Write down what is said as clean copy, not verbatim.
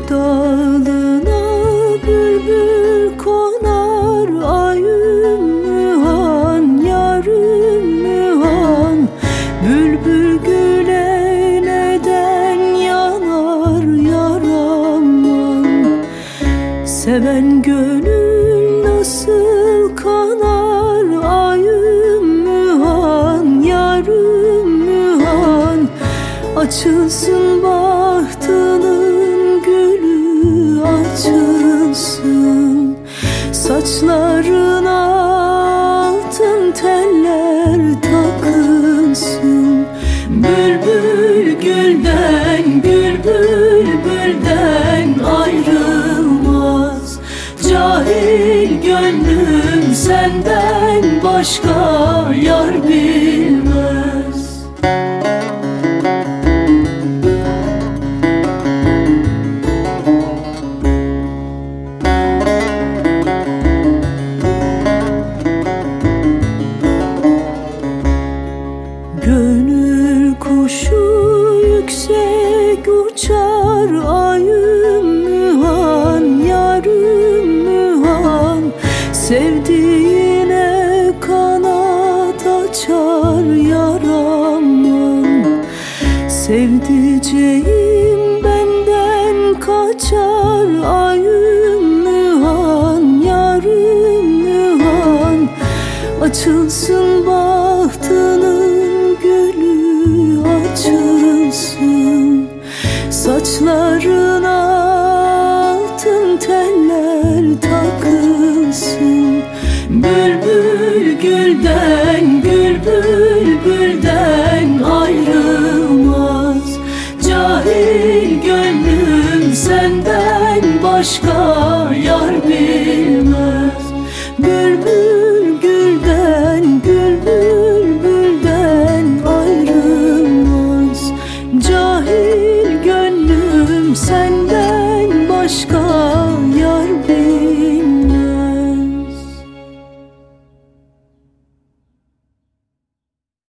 dalına bülbül konar, ay ümmühan, yar ümmühan. Bülbül güle neden yanar, yar aman. Seven gönül nasıl kanar, ay ümmühan, yar ümmühan. Açılsın bahtının gülü, açılsın. Saçlarına altın teller takılsın. Bülbül gülden, gül bülbülden ayrılmaz. Cahil gönlüm senden başka yar bilmez. Gönül kuşu yüksek uçar, ay ümmühan, yar ümmühan. Sevdiğine kanat açar, yar aman. Sevdiceğim benden kaçar, ay ümmühan, yar ümmühan. Açılsın bahtının gülü, açılsın. Saçlarına altın teller takılsın. Bülbül gülden, gül bülbülden ayrılmaz. Cahil gönlüm senden başka yar bilmez. Bülbül gülden, gül bülbülden ayrılmaz. Cahil gönlüm senden başka